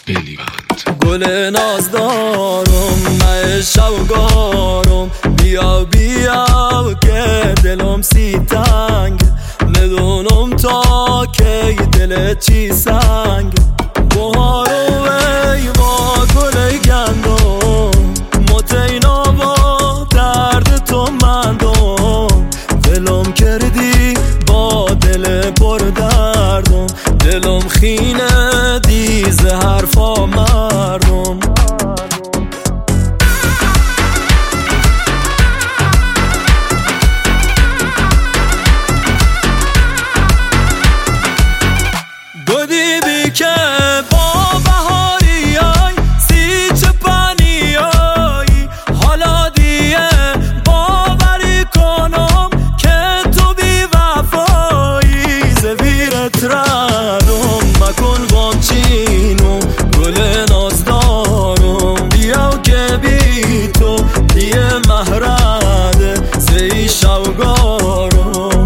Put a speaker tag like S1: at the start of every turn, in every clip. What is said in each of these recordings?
S1: گل نازدارم من شوگارم بیا بیا که دلم سی تنگ ندونم تا کی دل چی سنگ بهارو ای با گل گندم متینا با درد تو مندم دلم کردی با دل پر دردم دلم خینه دیز حرفا مردم گودی بی که با بهاریای سی چپانیای حالا دیه باوری کنم که تو بی وفایی زویرت ردم مکن بامچینو گل نازدارم بیا که بی تو دیه مهرده زی شوگارم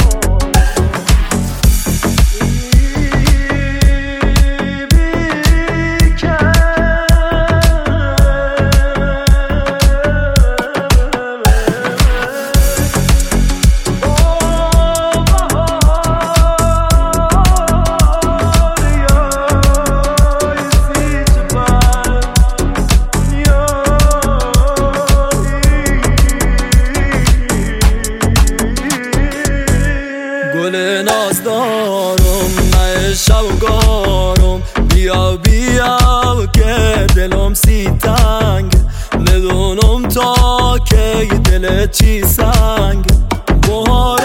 S1: گل نازدارم من شوگارم بیا بیا که دلم سی تنگ ندونم تا کی دل چی سنگ بهار